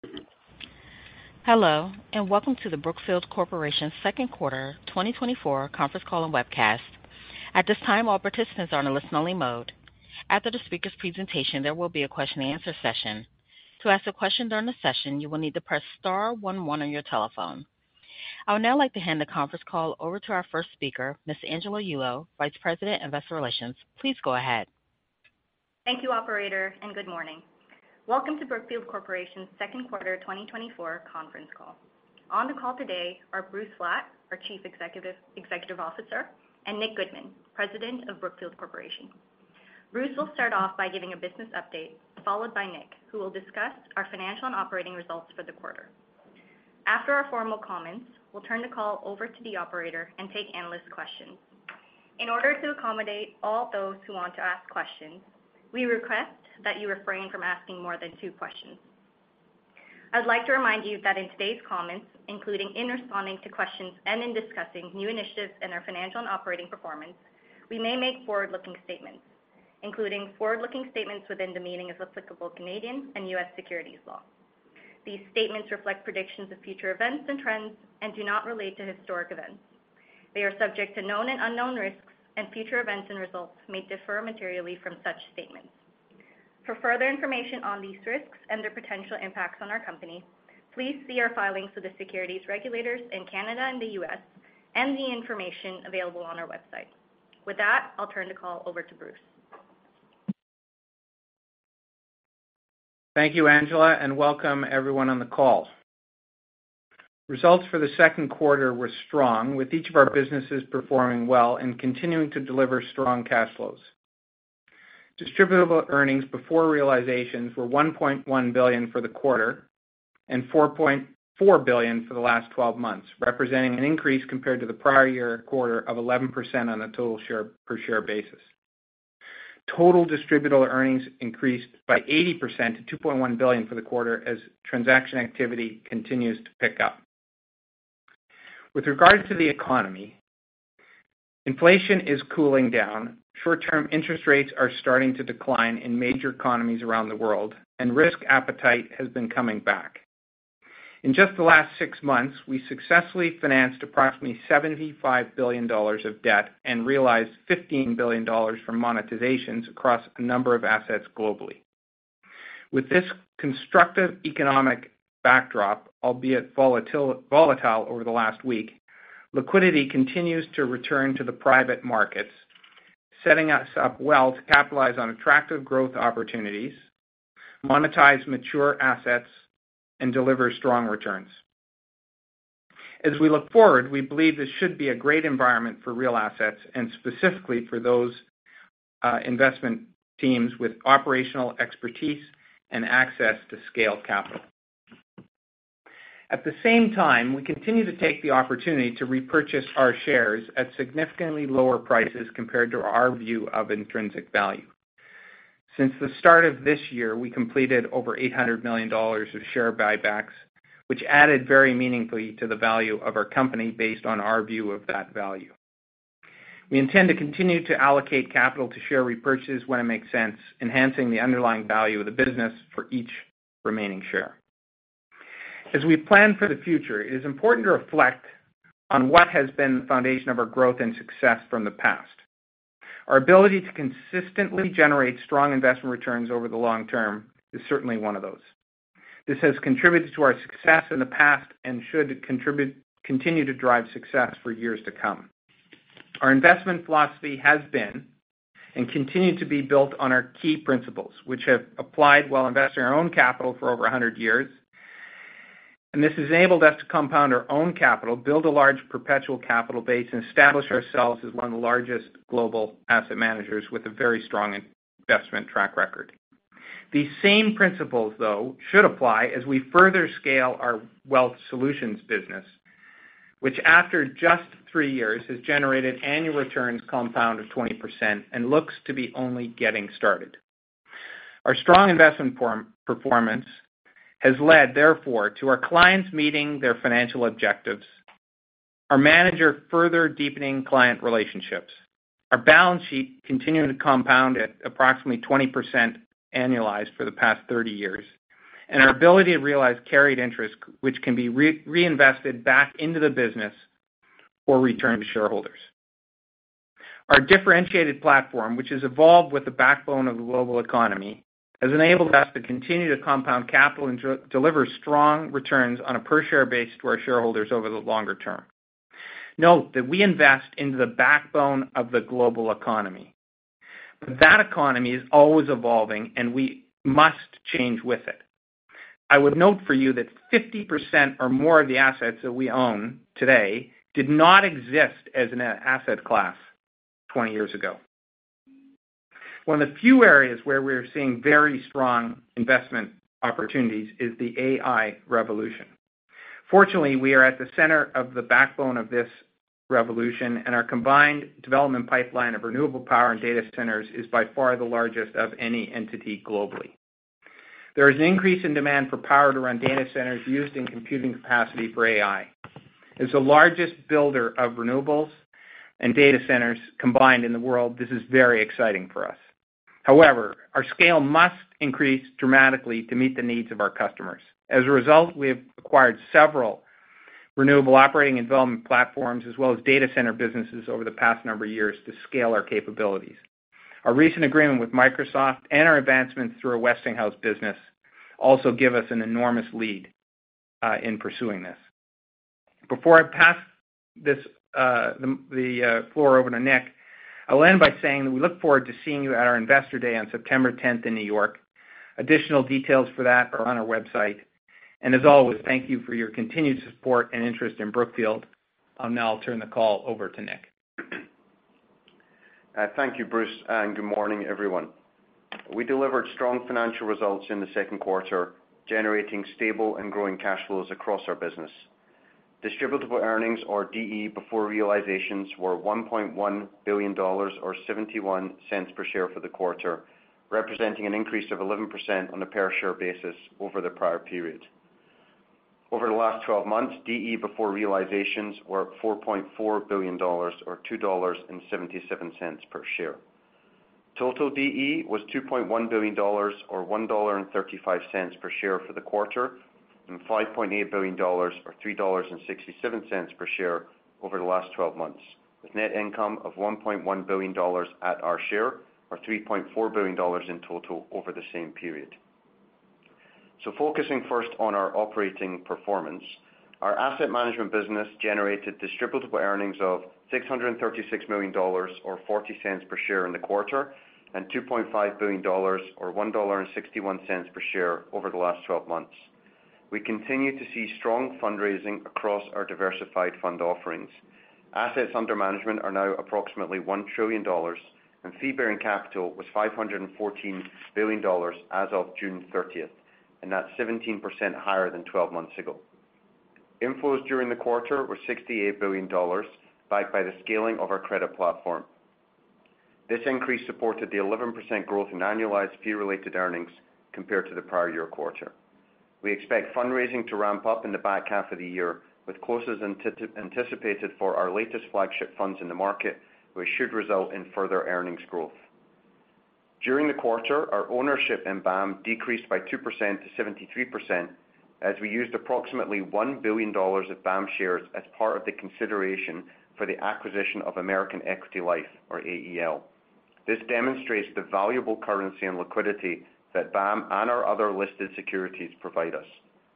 Hello, and welcome to the Brookfield Corporation second quarter 2024 conference call and webcast. At this time, all participants are in a listen-only mode. After the speaker's presentation, there will be a question-and-answer session. To ask a question during the session, you will need to press star 11 on your telephone. I would now like to hand the conference call over to our first speaker, Ms. Angela Yulo, Vice President, Investor Relations. Please go ahead. Thank you, Operator, and good morning. Welcome to Brookfield Corporation's second quarter 2024 conference call. On the call today are Bruce Flatt, our Chief Executive Officer, and Nick Goodman, President of Brookfield Corporation. Bruce will start off by giving a business update, followed by Nick, who will discuss our financial and operating results for the quarter. After our formal comments, we'll turn the call over to the operator and take analyst questions. In order to accommodate all those who want to ask questions, we request that you refrain from asking more than 2 questions. I'd like to remind you that in today's comments, including in responding to questions and in discussing new initiatives in our financial and operating performance, we may make forward-looking statements, including forward-looking statements within the meaning of applicable Canadian and U.S. securities law. These statements reflect predictions of future events and trends and do not relate to historic events. They are subject to known and unknown risks, and future events and results may differ materially from such statements. For further information on these risks and their potential impacts on our company, please see our filings with the securities regulators in Canada and the U.S. and the information available on our website. With that, I'll turn the call over to Bruce. Thank you, Angela, and welcome everyone on the call. Results for the second quarter were strong, with each of our businesses performing well and continuing to deliver strong cash flows. Distributable earnings before realizations were $1.1 billion for the quarter and $4.4 billion for the last 12 months, representing an increase compared to the prior year quarter of 11% on a total per-share basis. Total distributable earnings increased by 80% to $2.1 billion for the quarter as transaction activity continues to pick up. With regard to the economy, inflation is cooling down, short-term interest rates are starting to decline in major economies around the world, and risk appetite has been coming back. In just the last 6 months, we successfully financed approximately $75 billion of debt and realized $15 billion from monetizations across a number of assets globally. With this constructive economic backdrop, albeit volatile over the last week, liquidity continues to return to the private markets, setting us up well to capitalize on attractive growth opportunities, monetize mature assets, and deliver strong returns. As we look forward, we believe this should be a great environment for real assets and specifically for those investment teams with operational expertise and access to scale capital. At the same time, we continue to take the opportunity to repurchase our shares at significantly lower prices compared to our view of intrinsic value. Since the start of this year, we completed over $800 million of share buybacks, which added very meaningfully to the value of our company based on our view of that value. We intend to continue to allocate capital to share repurchases when it makes sense, enhancing the underlying value of the business for each remaining share. As we plan for the future, it is important to reflect on what has been the foundation of our growth and success from the past. Our ability to consistently generate strong investment returns over the long term is certainly one of those. This has contributed to our success in the past and should continue to drive success for years to come. Our investment philosophy has been and continued to be built on our key principles, which have applied while investing our own capital for over 100 years. And this has enabled us to compound our own capital, build a large perpetual capital base, and establish ourselves as one of the largest global asset managers with a very strong investment track record. These same principles, though, should apply as we further scale our wealth solutions business, which after just 3 years has generated annual returns compound of 20% and looks to be only getting started. Our strong investment performance has led, therefore, to our clients meeting their financial objectives, our manager further deepening client relationships, our balance sheet continuing to compound at approximately 20% annualized for the past 30 years, and our ability to realize carried interest, which can be reinvested back into the business or returned to shareholders. Our differentiated platform, which has evolved with the backbone of the global economy, has enabled us to continue to compound capital and deliver strong returns on a per-share basis to our shareholders over the longer term. Note that we invest into the backbone of the global economy. But that economy is always evolving, and we must change with it. I would note for you that 50% or more of the assets that we own today did not exist as an asset class 20 years ago. One of the few areas where we're seeing very strong investment opportunities is the AI revolution. Fortunately, we are at the center of the backbone of this revolution, and our combined development pipeline of renewable power and data centers is by far the largest of any entity globally. There is an increase in demand for power to run data centers used in computing capacity for AI. As the largest builder of renewables and data centers combined in the world, this is very exciting for us. However, our scale must increase dramatically to meet the needs of our customers. As a result, we have acquired several renewable operating and development platforms as well as data center businesses over the past number of years to scale our capabilities. Our recent agreement with Microsoft and our advancements through our Westinghouse business also give us an enormous lead in pursuing this. Before I pass the floor over to Nick, I'll end by saying that we look forward to seeing you at our Investor Day on September 10th in New York. Additional details for that are on our website. And as always, thank you for your continued support and interest in Brookfield. I'll now turn the call over to Nick. Thank you, Bruce, and good morning, everyone. We delivered strong financial results in the second quarter, generating stable and growing cash flows across our business. Distributable earnings, or DE, before realizations were $1.1 billion, or 71 cents per share for the quarter, representing an increase of 11% on a per-share basis over the prior period. Over the last 12 months, DE before realizations were $4.4 billion, or $2.77 per share. Total DE was $2.1 billion, or $1.35 per share for the quarter, and $5.8 billion, or $3.67 per share over the last 12 months, with net income of $1.1 billion at our share, or $3.4 billion in total over the same period. So focusing first on our operating performance, our asset management business generated distributable earnings of $636 million, or 40 cents per share in the quarter, and $2.5 billion, or $1.61 per share over the last 12 months. We continue to see strong fundraising across our diversified fund offerings. Assets under management are now approximately $1 trillion, and fee-bearing capital was $514 billion as of June 30th, and that's 17% higher than 12 months ago. Inflows during the quarter were $68 billion, backed by the scaling of our credit platform. This increase supported the 11% growth in annualized fee-related earnings compared to the prior year quarter. We expect fundraising to ramp up in the back half of the year, with closes anticipated for our latest flagship funds in the market, which should result in further earnings growth. During the quarter, our ownership in BAM decreased by 2% to 73%, as we used approximately $1 billion of BAM shares as part of the consideration for the acquisition of American Equity Life, or AEL. This demonstrates the valuable currency and liquidity that BAM and our other listed securities provide us.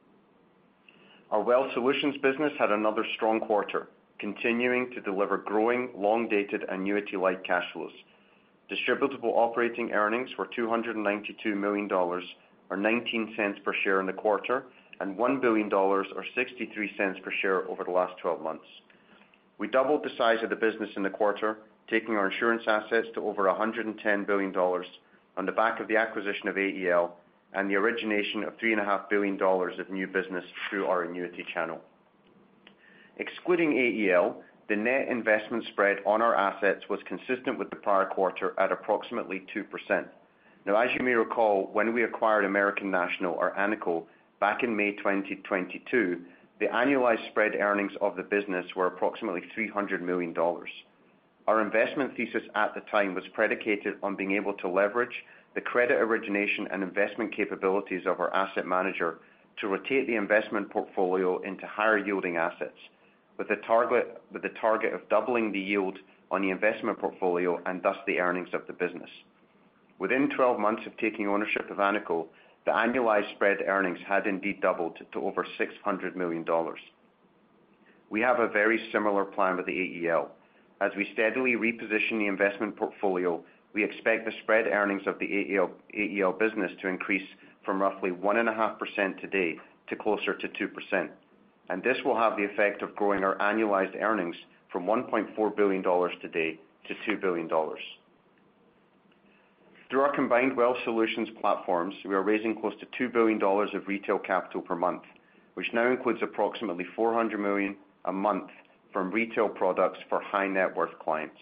Our Wealth Solutions business had another strong quarter, continuing to deliver growing, long-dated annuity-like cash flows. Distributable operating earnings were $292 million, or 19 cents per share in the quarter, and $1 billion, or 63 cents per share over the last 12 months. We doubled the size of the business in the quarter, taking our insurance assets to over $110 billion on the back of the acquisition of AEL and the origination of $3.5 billion of new business through our annuity channel. Excluding AEL, the net investment spread on our assets was consistent with the prior quarter at approximately 2%. Now, as you may recall, when we acquired American National, or ANICO, back in May 2022, the annualized spread earnings of the business were approximately $300 million. Our investment thesis at the time was predicated on being able to leverage the credit origination and investment capabilities of our asset manager to rotate the investment portfolio into higher-yielding assets, with the target of doubling the yield on the investment portfolio and thus the earnings of the business. Within 12 months of taking ownership of Anaco, the annualized spread earnings had indeed doubled to over $600 million. We have a very similar plan with the AEL. As we steadily reposition the investment portfolio, we expect the spread earnings of the AEL business to increase from roughly 1.5% today to closer to 2%. And this will have the effect of growing our annualized earnings from $1.4 billion today to $2 billion. Through our combined wealth solutions platforms, we are raising close to $2 billion of retail capital per month, which now includes approximately $400 million a month from retail products for high net worth clients.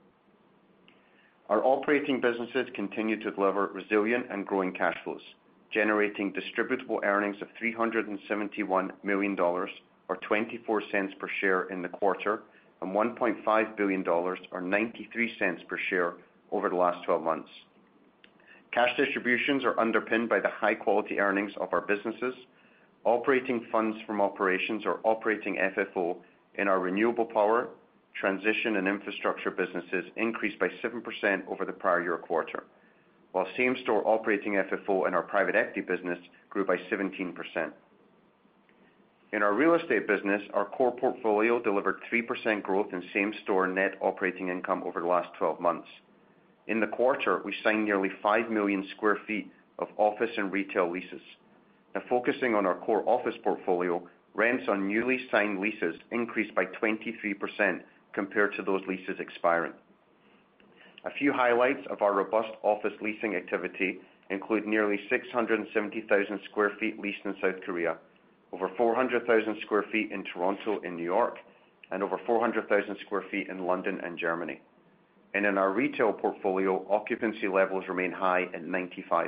Our operating businesses continue to deliver resilient and growing cash flows, generating distributable earnings of $371 million, or 24 cents per share in the quarter, and $1.5 billion, or 93 cents per share over the last 12 months. Cash distributions are underpinned by the high-quality earnings of our businesses. Operating funds from operations, or operating FFO, in our renewable power, transition, and infrastructure businesses increased by 7% over the prior year quarter, while same-store operating FFO in our private equity business grew by 17%. In our real estate business, our core portfolio delivered 3% growth in same-store net operating income over the last 12 months. In the quarter, we signed nearly 5 million sq ft of office and retail leases. Now, focusing on our core office portfolio, rents on newly signed leases increased by 23% compared to those leases expiring. A few highlights of our robust office leasing activity include nearly 670,000 sq ft leased in South Korea, over 400,000 sq ft in Toronto and New York, and over 400,000 sq ft in London and Germany. And in our retail portfolio, occupancy levels remain high at 95%.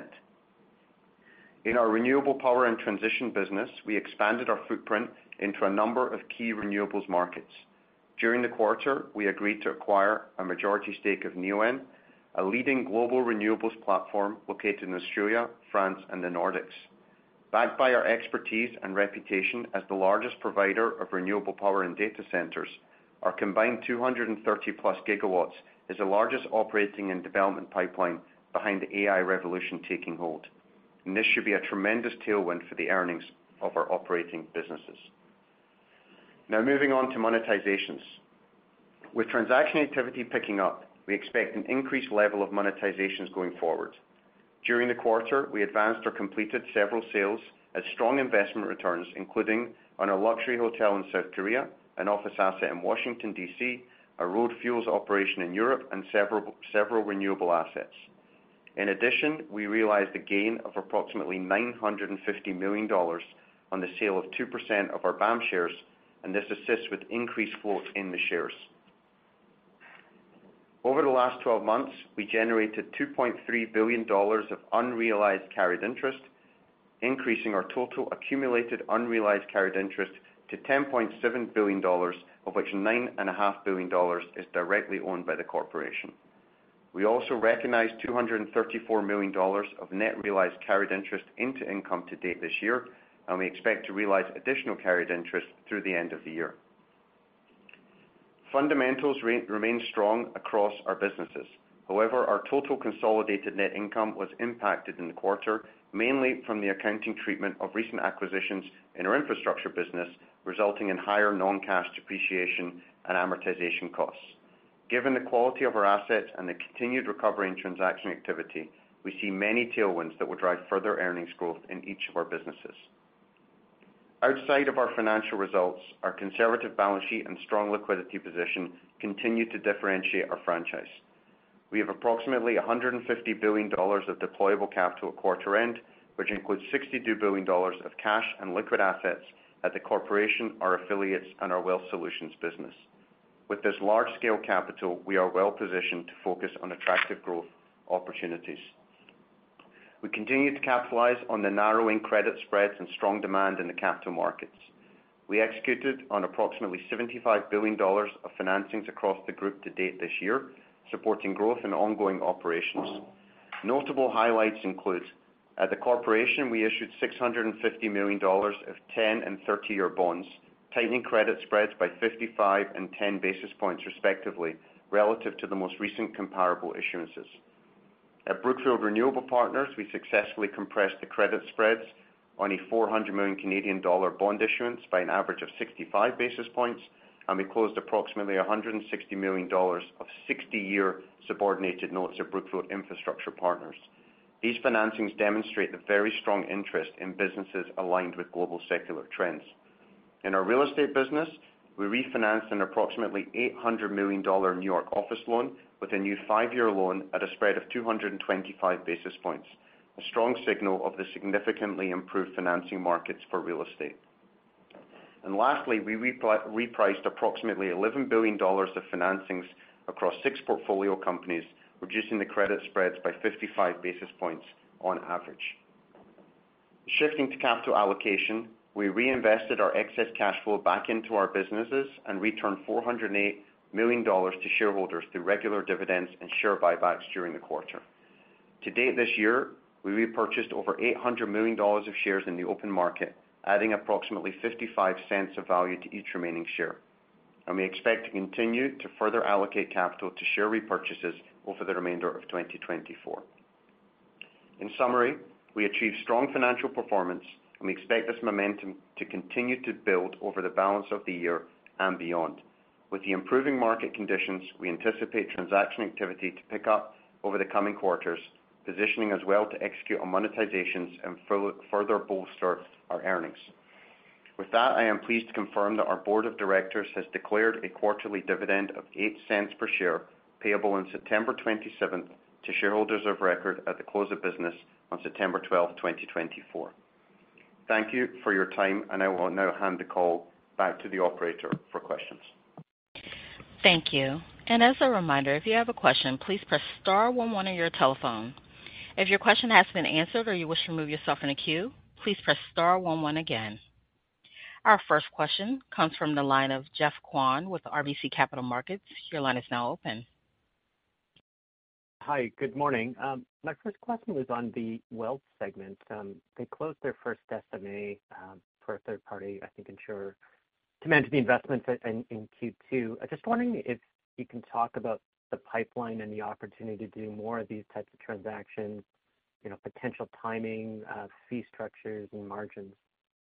In our renewable power and transition business, we expanded our footprint into a number of key renewables markets. During the quarter, we agreed to acquire a majority stake of Neoen, a leading global renewables platform located in Australia, France, and the Nordics. Backed by our expertise and reputation as the largest provider of renewable power and data centers, our combined 230-plus gigawatts is the largest operating and development pipeline behind the AI revolution taking hold. And this should be a tremendous tailwind for the earnings of our operating businesses. Now, moving on to monetizations. With transaction activity picking up, we expect an increased level of monetizations going forward. During the quarter, we advanced or completed several sales at strong investment returns, including on a luxury hotel in South Korea, an office asset in Washington, D.C., a road fuels operation in Europe, and several renewable assets. In addition, we realized a gain of approximately $950 million on the sale of 2% of our BAM shares, and this assists with increased float in the shares. Over the last 12 months, we generated $2.3 billion of unrealized carried interest, increasing our total accumulated unrealized carried interest to $10.7 billion, of which $9.5 billion is directly owned by the corporation. We also recognized $234 million of net realized carried interest into income to date this year, and we expect to realize additional carried interest through the end of the year. Fundamentals remain strong across our businesses. However, our total consolidated net income was impacted in the quarter, mainly from the accounting treatment of recent acquisitions in our infrastructure business, resulting in higher non-cash depreciation and amortization costs. Given the quality of our assets and the continued recovery in transaction activity, we see many tailwinds that will drive further earnings growth in each of our businesses. Outside of our financial results, our conservative balance sheet and strong liquidity position continue to differentiate our franchise. We have approximately $150 billion of deployable capital at quarter end, which includes $62 billion of cash and liquid assets at the corporation, our affiliates, and our wealth solutions business. With this large-scale capital, we are well positioned to focus on attractive growth opportunities. We continue to capitalize on the narrowing credit spreads and strong demand in the capital markets. We executed on approximately $75 billion of financings across the group to date this year, supporting growth and ongoing operations. Notable highlights include, at the corporation, we issued $650 million of 10 and 30-year bonds, tightening credit spreads by 55 and 10 basis points respectively, relative to the most recent comparable issuances. At Brookfield Renewable Partners, we successfully compressed the credit spreads on a 400 million Canadian dollar bond issuance by an average of 65 basis points, and we closed approximately $160 million of 60-year subordinated notes at Brookfield Infrastructure Partners. These financings demonstrate the very strong interest in businesses aligned with global secular trends. In our real estate business, we refinanced an approximately $800 million New York office loan with a new 5-year loan at a spread of 225 basis points, a strong signal of the significantly improved financing markets for real estate. And lastly, we repriced approximately $11 billion of financings across 6 portfolio companies, reducing the credit spreads by 55 basis points on average. Shifting to capital allocation, we reinvested our excess cash flow back into our businesses and returned $408 million to shareholders through regular dividends and share buybacks during the quarter. To date this year, we repurchased over $800 million of shares in the open market, adding approximately 55 cents of value to each remaining share. And we expect to continue to further allocate capital to share repurchases over the remainder of 2024. In summary, we achieved strong financial performance, and we expect this momentum to continue to build over the balance of the year and beyond. With the improving market conditions, we anticipate transaction activity to pick up over the coming quarters, positioning us well to execute on monetizations and further bolster our earnings. With that, I am pleased to confirm that our board of directors has declared a quarterly dividend of 8 cents per share, payable on September 27th to shareholders of record at the close of business on September 12th, 2024. Thank you for your time, and I will now hand the call back to the operator for questions. Thank you. And as a reminder, if you have a question, please press star 11 on your telephone. If your question has been answered or you wish to remove yourself from the queue, please press star 11 again. Our first question comes from the line of Geoff Kwan with RBC Capital Markets. Your line is now open. Hi, good morning. My first question was on the wealth segment. They closed their first SMA for a third-party, I think, insurer to manage the investments in Q2. I'm just wondering if you can talk about the pipeline and the opportunity to do more of these types of transactions, potential timing, fee structures, and margins.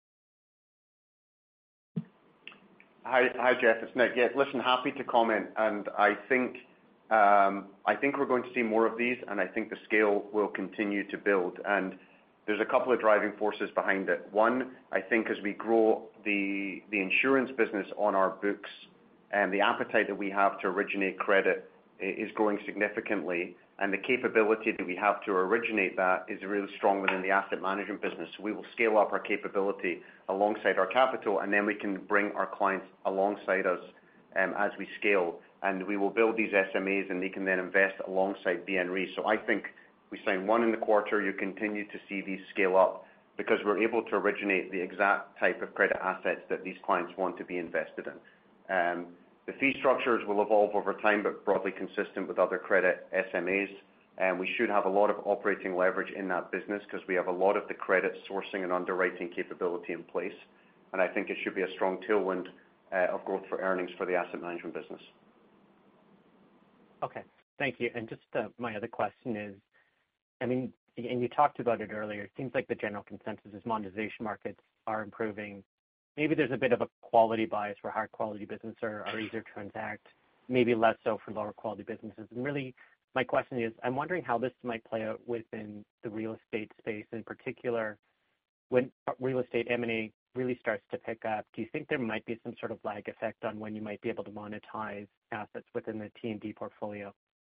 Hi, Jeff. It's Nick. Yeah, listen, happy to comment, and I think we're going to see more of these, and I think the scale will continue to build. And there's a couple of driving forces behind it. One, I think as we grow the insurance business on our books, and the appetite that we have to originate credit is growing significantly, and the capability that we have to originate that is really strong within the asset management business. We will scale up our capability alongside our capital, and then we can bring our clients alongside us as we scale. And we will build these SMAs, and they can then invest alongside BNRE. So I think we signed one in the quarter. You continue to see these scale up because we're able to originate the exact type of credit assets that these clients want to be invested in. The fee structures will evolve over time, but broadly consistent with other credit SMAs. And we should have a lot of operating leverage in that business because we have a lot of the credit sourcing and underwriting capability in place. And I think it should be a strong tailwind of growth for earnings for the asset management business. Okay, thank you. And just my other question is, and you talked about it earlier, it seems like the general consensus is monetization markets are improving. Maybe there's a bit of a quality bias for higher quality business or easier to transact, maybe less so for lower quality businesses. And really, my question is, I'm wondering how this might play out within the real estate space, in particular, when real estate M&A really starts to pick up. Do you think there might be some sort of lag effect on when you might be able to monetize assets within the T&D portfolio?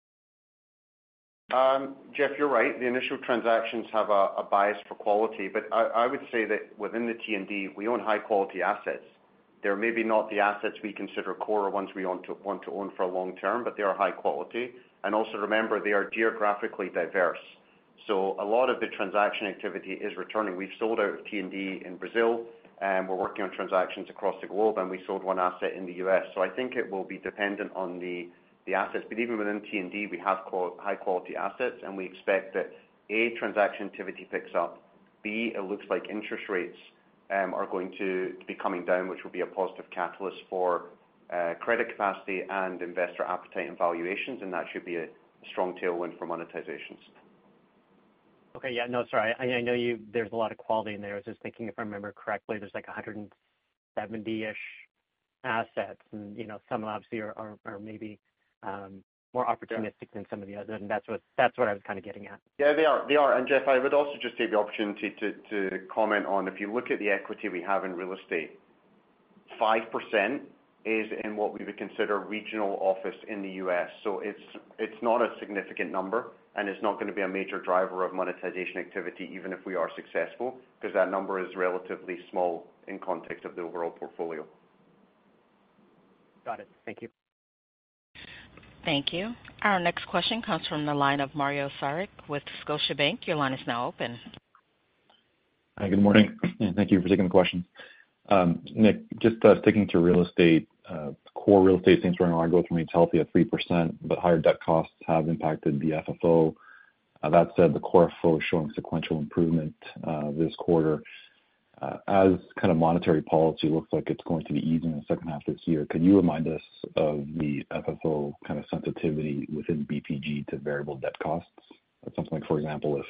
Jeff, you're right. The initial transactions have a bias for quality, but I would say that within the T&D, we own high-quality assets. They're maybe not the assets we consider core or ones we want to own for a long term, but they are high quality. And also remember, they are geographically diverse. So a lot of the transaction activity is returning. We've sold out of T&D in Brazil, and we're working on transactions across the globe, and we sold one asset in the U.S. So I think it will be dependent on the the assets. But even within T&D, we have high-quality assets, and we expect that, A, transaction activity picks up, B, it looks like interest rates are going to be coming down, which will be a positive catalyst for credit capacity and investor appetite and valuations, and that should be a strong tailwind for monetizations. Okay, yeah, no, sorry. I know there's a lot of quality in there. I was just thinking, if I remember correctly, there's like 170-ish assets, and some obviously are maybe more opportunistic than some of the others, and that's what I was kind of getting at. Yeah, they are. And Jeff, I would also just take the opportunity to comment on, if you look at the equity we have in real estate, 5% is in what we would consider regional office in the U.S. So it's not a significant number, and it's not going to be a major driver of monetization activity, even if we are successful, because that number is relatively small in context of the overall portfolio. Got it. Thank you. Thank you. Our next question comes from the line of Mario Saric with Scotiabank. Your line is now open. Hi, good morning, and thank you for taking the question. Nick, just sticking to real estate, core real estate seems to run growth remains healthy at 3%, but higher debt costs have impacted the FFO. That said, the core FFO is showing sequential improvement this quarter. As kind of monetary policy looks like it's going to be easing in the second half of this year, could you remind us of the FFO kind of sensitivity within BPG to variable debt costs? That's something like, for example,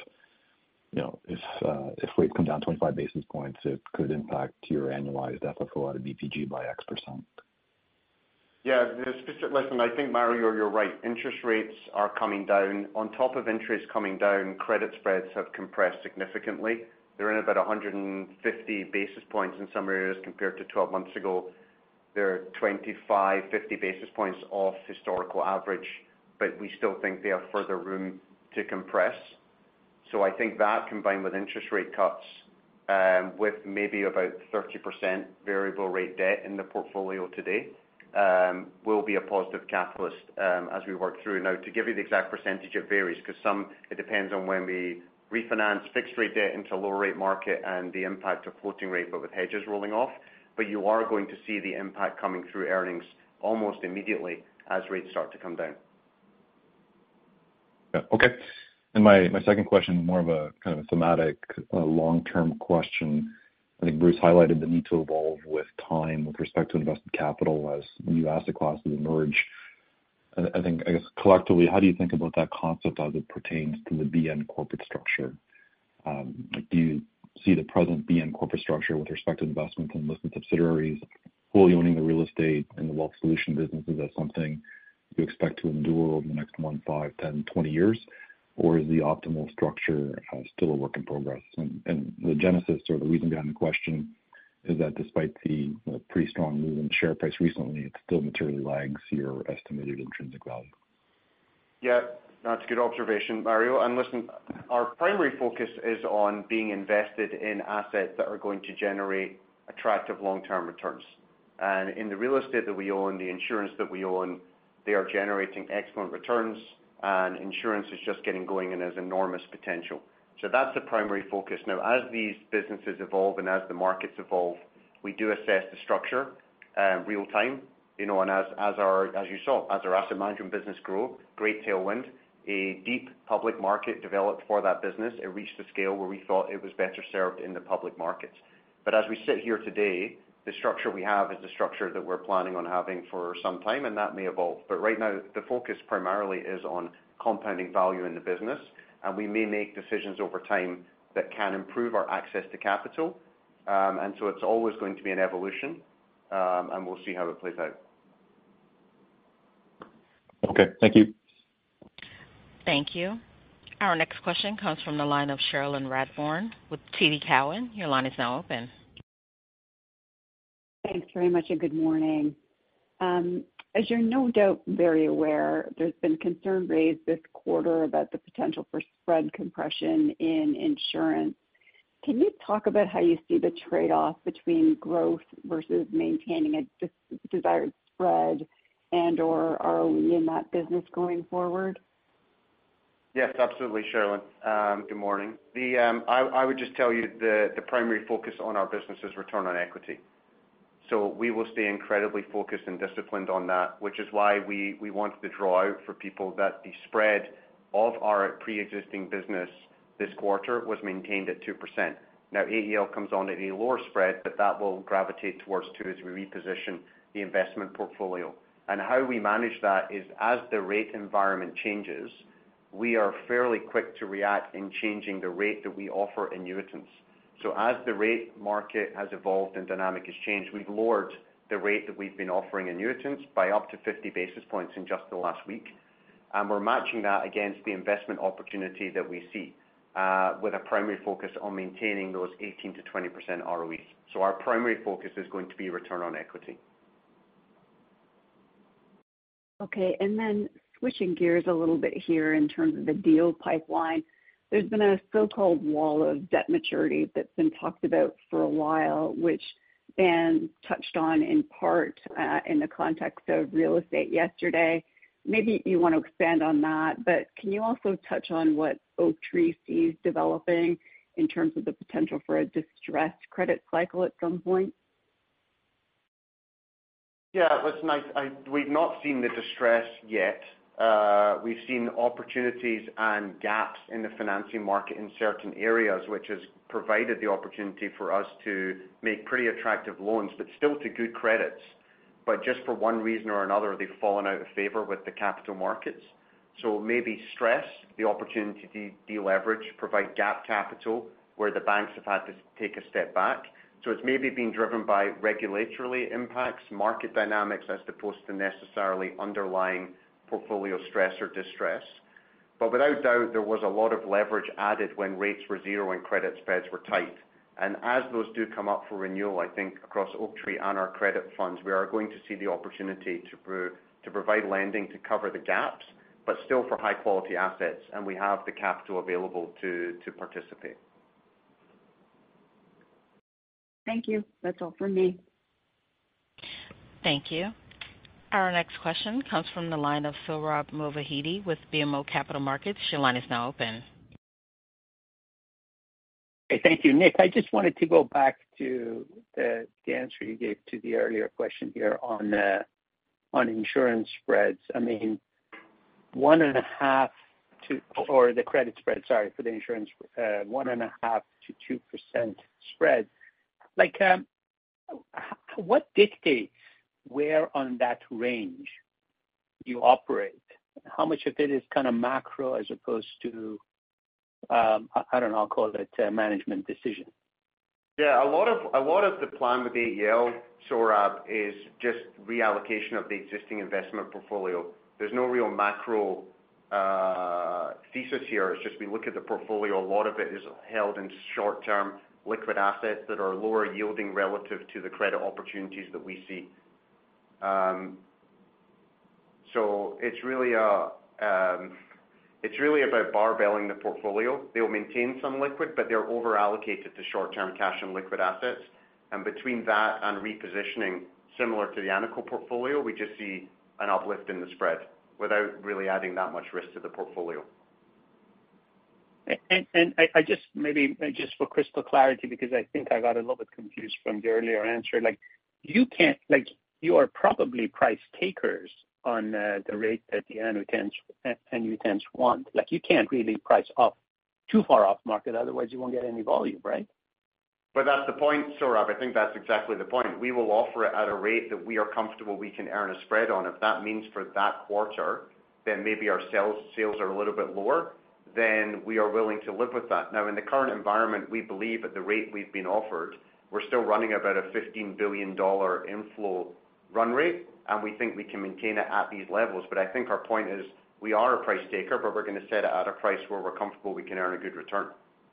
if rates come down 25 basis points, it could impact your annualized FFO out of BPG by X%. Yeah, listen, I think, Mario, you're right. Interest rates are coming down. On top of interest coming down, credit spreads have compressed significantly. They're in about 150 basis points in some areas compared to 12 months ago. They're 25, 50 basis points off historical average, but we still think they have further room to compress. So I think that, combined with interest rate cuts, with maybe about 30% variable rate debt in the portfolio today, will be a positive catalyst as we work through. Now, to give you the exact percentage, it varies, because it depends on when we refinance fixed rate debt into lower rate market and the impact of floating rate, but with hedges rolling off. But you are going to see the impact coming through earnings almost immediately as rates start to come down. Yeah, okay. And my second question, more of a kind of a thematic long-term question. I think Bruce highlighted the need to evolve with time with respect to invested capital as new asset classes emerge. I guess collectively, how do you think about that concept as it pertains to the BN corporate structure? Do you see the present BN corporate structure with respect to investments in listed subsidiaries, wholly owning the real estate and the wealth solution businesses as something you expect to endure over the next 1, 5, 10, 20 years? Or is the optimal structure still a work in progress? And the genesis or the reason behind the question is that despite the pretty strong move in the share price recently, it still materially lags your estimated intrinsic value. Yeah, that's a good observation, Mario. And listen, our primary focus is on being invested in assets that are going to generate attractive long-term returns. And in the real estate that we own, the insurance that we own, they are generating excellent returns, and insurance is just getting going and has enormous potential. So that's the primary focus. Now, as these businesses evolve and as the markets evolve, we do assess the structure real time. And as you saw, as our asset management business grew, great tailwind, a deep public market developed for that business. It reached a scale where we thought it was better served in the public markets. But as we sit here today, the structure we have is the structure that we're planning on having for some time, and that may evolve. But right now, the focus primarily is on compounding value in the business, and we may make decisions over time that can improve our access to capital. And so it's always going to be an evolution, and we'll see how it plays out. Okay, thank you. Thank you. Our next question comes from the line of Cherilyn Radbourne with TD Cowen. Your line is now open. Thanks very much, and good morning. As you're no doubt very aware, there's been concern raised this quarter about the potential for spread compression in insurance. Can you talk about how you see the trade-off between growth versus maintaining a desired spread and/or ROE in that business going forward? Yes, absolutely, Cherilyn. Good morning. I would just tell you the primary focus on our business is return on equity. So we will stay incredibly focused and disciplined on that, which is why we wanted to draw out for people that the spread of our pre-existing business this quarter was maintained at 2%. Now, AEL comes on at a lower spread, but that will gravitate towards 2 as we reposition the investment portfolio. And how we manage that is as the rate environment changes, we are fairly quick to react in changing the rate that we offer annuitants. So as the rate market has evolved and dynamic has changed, we've lowered the rate that we've been offering annuitants by up to 50 basis points in just the last week. And we're matching that against the investment opportunity that we see, with a primary focus on maintaining those 18 to 20% ROEs. So our primary focus is going to be return on equity. Okay, and then switching gears a little bit here in terms of the deal pipeline, there's been a so-called wall of debt maturity that's been talked about for a while, which Dan touched on in part in the context of real estate yesterday. Maybe you want to expand on that, but can you also touch on what Oaktree sees developing in terms of the potential for a distressed credit cycle at some point? Yeah, listen, we've not seen the distress yet. We've seen opportunities and gaps in the financing market in certain areas, which has provided the opportunity for us to make pretty attractive loans, but still to good credits. But just for one reason or another, they've fallen out of favor with the capital markets. So maybe stress, the opportunity to deleverage, provide gap capital where the banks have had to take a step back. So it's maybe being driven by regulatory impacts, market dynamics, as opposed to necessarily underlying portfolio stress or distress. But without doubt, there was a lot of leverage added when rates were zero and credit spreads were tight. And as those do come up for renewal, I think across Oaktree and our credit funds, we are going to see the opportunity to provide lending to cover the gaps, but still for high quality assets, and we have the capital available to participate. Thank you. That's all from me. Thank you. Our next question comes from the line of Sohrab Movahedi with BMO Capital Markets. Your line is now open. Okay, thank you, Nick. I just wanted to go back to the answer you gave to the earlier question here on insurance spreads. I mean, 1.5 to, or the credit spread, sorry, for the insurance, 1.5 to 2% spread. Like, what dictates where on that range you operate? How much of it is kind of macro as opposed to, I don't know, I'll call it a management decision? Yeah, a lot of the plan with AEL, Sohrab, is just reallocation of the existing investment portfolio. There's no real macro thesis here. It's just we look at the portfolio, a lot of it is held in short-term liquid assets that are lower yielding relative to the credit opportunities that we see. So it's really about barbelling the portfolio. They will maintain some liquid, but they're over allocated to short-term cash and liquid assets. And between that and repositioning, similar to the Anaco portfolio, we just see an uplift in the spread without really adding that much risk to the portfolio. And I just, maybe just for crystal clarity, because I think I got a little bit confused from the earlier answer, like you can't, like you are probably price takers on the rate that the annuitants want. Like you can't really price off too far off market, otherwise you won't get any volume, right? But that's the point, Sohrab. I think that's exactly the point. We will offer it at a rate that we are comfortable we can earn a spread on. If that means for that quarter, then maybe our sales are a little bit lower, then we are willing to live with that. Now, in the current environment, we believe at the rate we've been offered, we're still running about a $15 billion inflow run rate, and we think we can maintain it at these levels. But I think our point is we are a price taker, but we're going to set it at a price where we're comfortable we can earn a good return.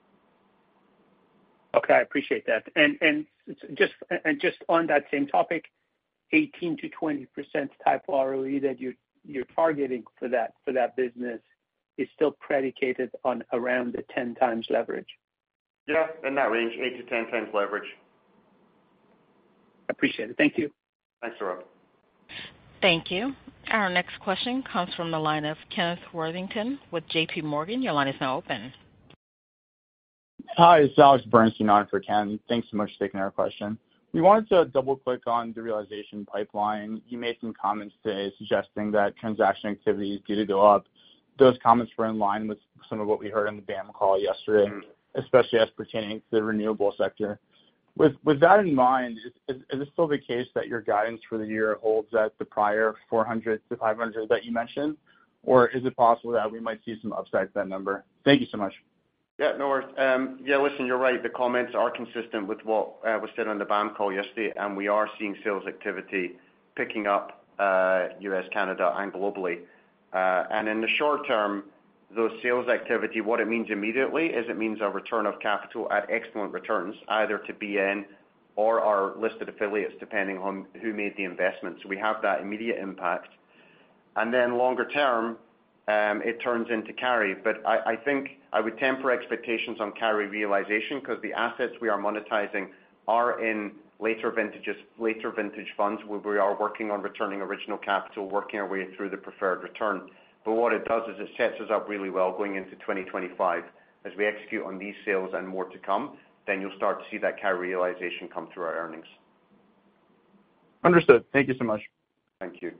Okay, I appreciate that. And just on that same topic, 18 to 20% type ROE that you're targeting for that business is still predicated on around the 10 times leverage. Yeah, in that range, 8 to 10 times leverage. Appreciate it. Thank you. Thanks, Sohrab. Thank you. Our next question comes from the line of Kenneth Worthington with JP Morgan. Your line is now open. Hi, it's Alex Bernstein on for Ken. Thanks so much for taking our question. We wanted to double-click on the realization pipeline. You made some comments today suggesting that transaction activity is due to go up. Those comments were in line with some of what we heard on the BAM call yesterday, especially as pertaining to the renewable sector. With that in mind, is it still the case that your guidance for the year holds at the prior 400 to 500 that you mentioned, or is it possible that we might see some upside to that number? Thank you so much. Yeah, no worries. Listen, you're right. The comments are consistent with what was said on the BAM call yesterday, and we are seeing sales activity picking up U.S., Canada, and globally. And in the short term, those sales activity, what it means immediately is it means a return of capital at excellent returns, either to BN or our listed affiliates, depending on who made the investment. So we have that immediate impact. And then longer term, it turns into carry. But I think I would temper expectations on carry realization because the assets we are monetizing are in later vintage funds where we are working on returning original capital, working our way through the preferred return. But what it does is it sets us up really well going into 2025. As we execute on these sales and more to come, then you'll start to see that carry realization come through our earnings. Understood. Thank you so much. Thank you.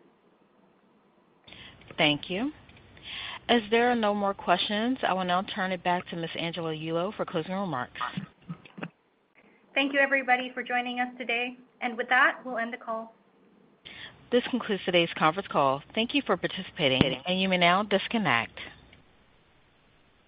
Thank you. As there are no more questions, I will now turn it back to Ms. Angela Yulo for closing remarks. Thank you, everybody, for joining us today. And with that, we'll end the call. This concludes today's conference call. Thank you for participating, and you may now disconnect.